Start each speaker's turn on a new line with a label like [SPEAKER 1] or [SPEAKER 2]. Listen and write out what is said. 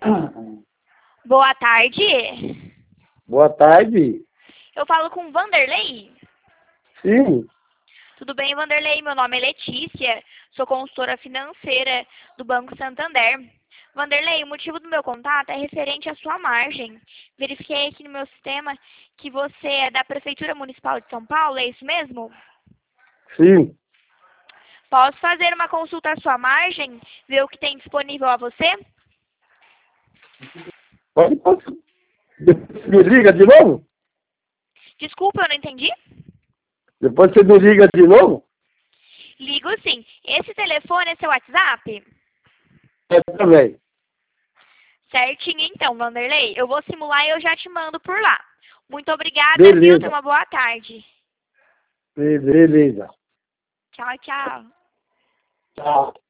[SPEAKER 1] Boa tarde.
[SPEAKER 2] Boa tarde.
[SPEAKER 1] Eu falo com o Vanderlei.
[SPEAKER 2] Sim.
[SPEAKER 1] Tudo bem, Vanderlei? Meu nome é Letícia. Sou consultora financeira do Banco Santander. Vanderlei, o motivo do meu contato é referente à sua margem. Verifiquei aqui no meu sistema que você é da Prefeitura Municipal de São Paulo, é isso mesmo?
[SPEAKER 2] Sim.
[SPEAKER 1] Posso fazer uma consulta à sua margem, ver o que tem disponível a você?
[SPEAKER 2] Pode. Depois você me liga de novo?
[SPEAKER 1] Desculpa, eu não entendi.
[SPEAKER 2] Depois você me liga de novo?
[SPEAKER 1] Ligo sim. Esse telefone é seu WhatsApp?
[SPEAKER 2] É também.
[SPEAKER 1] Certinho então, Vanderlei. Eu vou simular e eu já te mando por lá. Muito obrigada, viu? Tenha
[SPEAKER 2] Beleza.
[SPEAKER 1] uma boa tarde.
[SPEAKER 2] Beleza.
[SPEAKER 1] Tchau, tchau.
[SPEAKER 2] Tchau.